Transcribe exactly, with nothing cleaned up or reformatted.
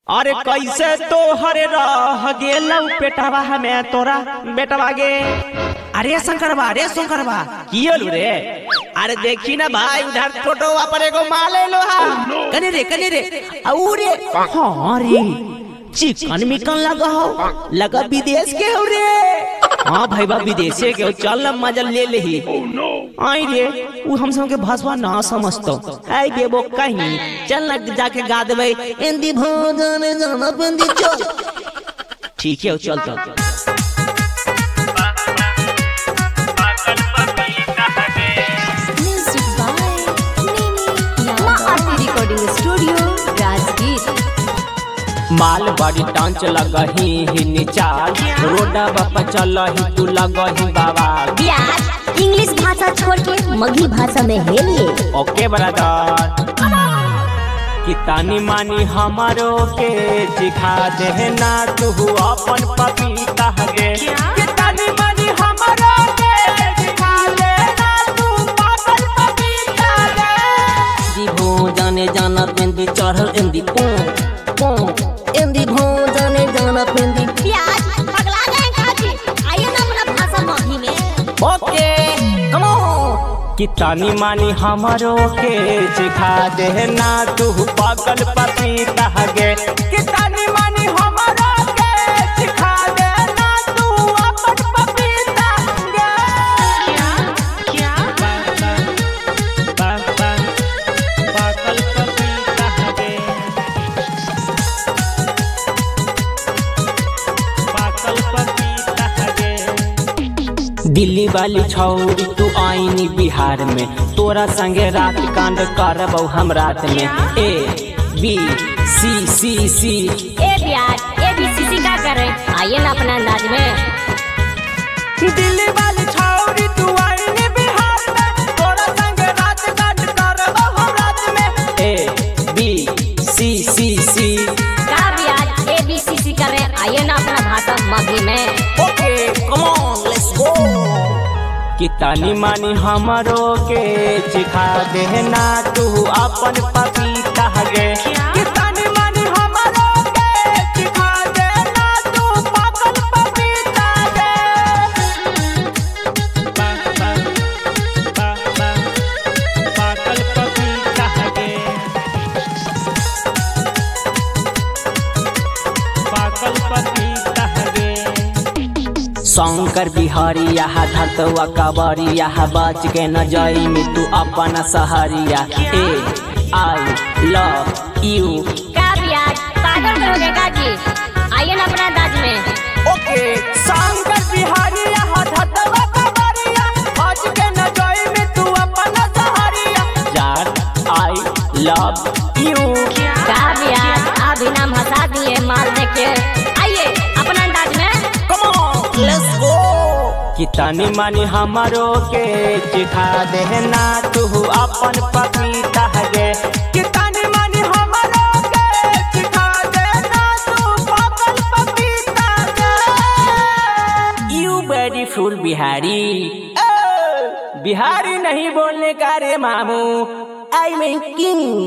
अरे कैसे तो हरे रह गेलौ पेटवा हमें तोरा बेटवा गे। अरे शंकरबा अरे शंकरबा कियल रे। अरे देखी ना भाई उधर टोटो पर एगो माले लो हा कने रे कने रे औ रे हां रे चिकन मिकन लगा हो लगा विदेश के हो रे। हां भाई बा विदेशे के चल ना मजा ले लेही। आई रे उ हम सब के भाषा ना समझतो आई बेबो कहीं चल ना जाके गा देबे हिंदी भोजन जाना बंदी चल। ठीक है चल चल माल बड़ी टांच लगही ही निचाल रोडा बापा चलही तू लगही बाबा। बियाज इंग्लिश भाषा छोड़ के मगही भाषा में हेलिए। ओके ब्रदर कि तानी मानी हमारो के सिखा दे ना तू अपन पपीता गे। कि तानी मानी हमारो के सिखा दे ना तू अपन पपीता गे। दीभो जाने जाना पेंदी चढ़ल इंदी पो पो इंदी भो जाने जाना पेंदी। बियाज पगला गए काजी आइए ना अपना भाषा मगही में। ओके कम ऑन कि तानी मानी हमारो के सिखा दे ना तू पागल पपीता गे। कि तानी मानी हमारो के सिखा दे ना तू अपन पपीता गे। क्या क्या पागल पपीता गे पागल पपीता गे। दिल्ली वाली छौरी तू आईनी बिहार में तोरा संगे रात कांड करबौ हम रात में। ए बी सी सी सी ए बियाज ए बी सी सी का करे आइए ना अपना अंदाज में। दिल्ली वाली छौरी तू आईनी बिहार में तोरा संगे रात कांड करबौ हम रात में। ए बी सी सी सी का बियाज ए बी सी सी करे आइए ना अपना भाषा मगही में। Okay come on let's go. कि तानी मानी हमारो के सिखा दे ना तू अपन पपीता गे। कि तानी मानी हमारो के सिखा दे ना तू पागल पपीता गे। पागल पपीता गे पागल पपीता गे। शंकर बिहारिया धतवा कबरिया बच के न जाई में तू अपन सहरिया। ए आई लव यू का बियाज पागल करोगे काजी आइए ना अपना अंदाज में। ओके शंकर बिहारिया धतवा कबरिया बच के न जाई में तू अपन सहरिया। यार आई लव यू का बियाज अभी नाम हंसा दिए माल देखे आइए अपना अंदाज में। Come on let's go. कि तानी मानी हमारो के सिखा दे ना तू अपन पपीता गे। कि तानी मानी हमारो के सिखा दे ना तू पागल पपीता गे। यू ब्यूटीफुल बिहारी बिहारी नहीं बोलने का रे मामू आई मीन किंग।